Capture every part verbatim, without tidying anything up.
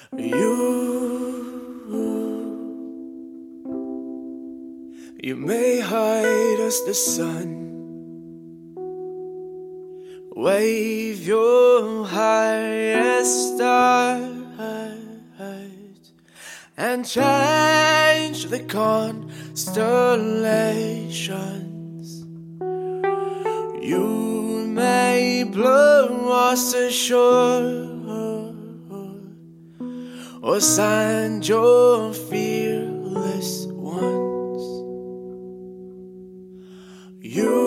You, you may hide as the sun, wave your highest star, and change the constellations. You may blow us ashore, or send your fearless ones. You,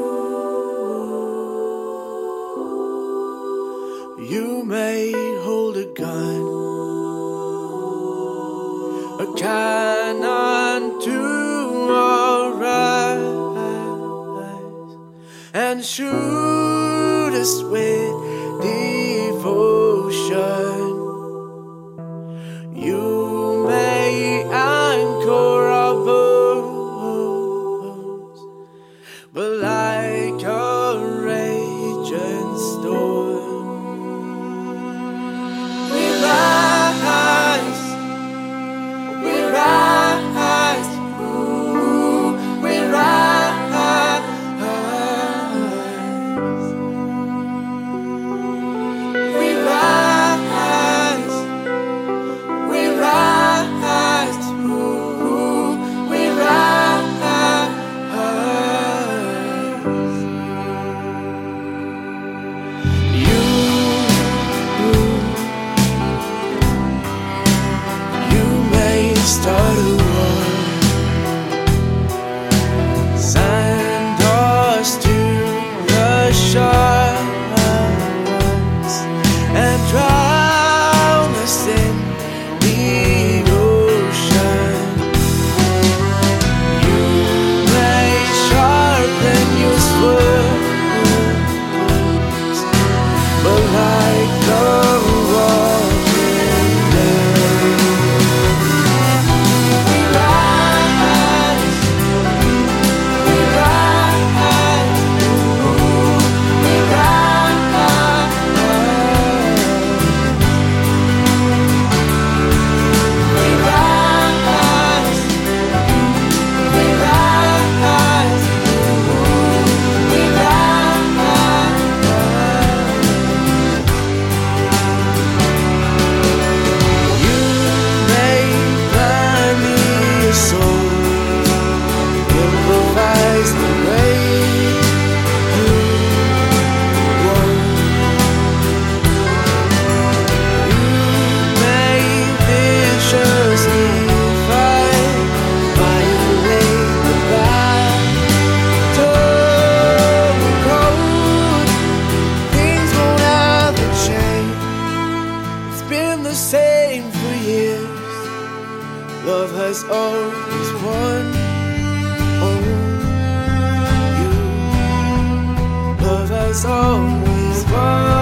you may hold a gun, a cannon to our eyes, and shoot us with devotion. You may anchor our boats, but like a raging storm, we rise, we rise, ooh, we rise, we rise, we rise, ooh, we rise. You, you may start a war, send us to the shores, and drown us in the ocean. You may sharpen your swords, but like the walking dead, we rise, we rise, ooh, we rise, we rise, we rise, ooh, we rise. You may find me a soul, improvise the way you want. You may viciously fight, violate the battle code. Things won't ever change. It's been the same for years. Love has always won. Oh, you. Love has always won.